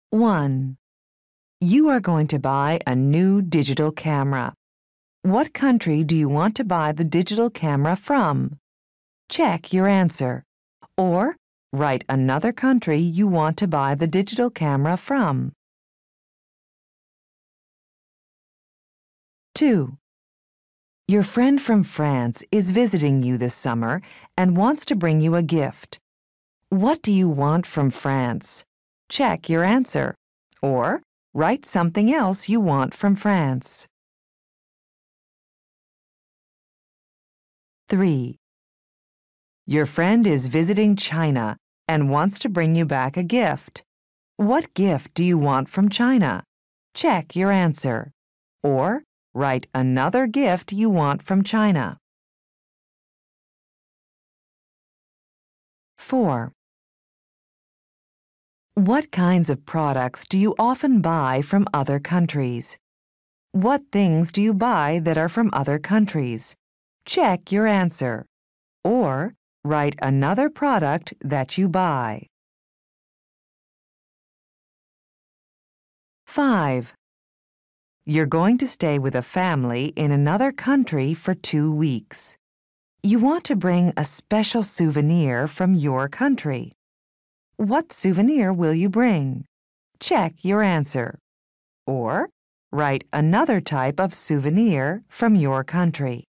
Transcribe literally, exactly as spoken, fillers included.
one. You are going to buy a new digital camera. What country do you want to buy the digital camera from? Check your answer. Or write another country you want to buy the digital camera from. two. Your friend from France is visiting you this summer and wants to bring you a gift. What do you want from France? Check your answer. Or write something else you want from France. three. Your friend is visiting China and wants to bring you back a gift. What gift do you want from China? Check your answer. Or write another gift you want from China. four. What kinds of products do you often buy from other countries? What things do you buy that are from other countries? Check your answer. Or write another product that you buy. five. You're going to stay with a family in another country for two weeks. You want to bring a special souvenir from your country. What souvenir will you bring? Check your answer. Or write another type of souvenir from your country.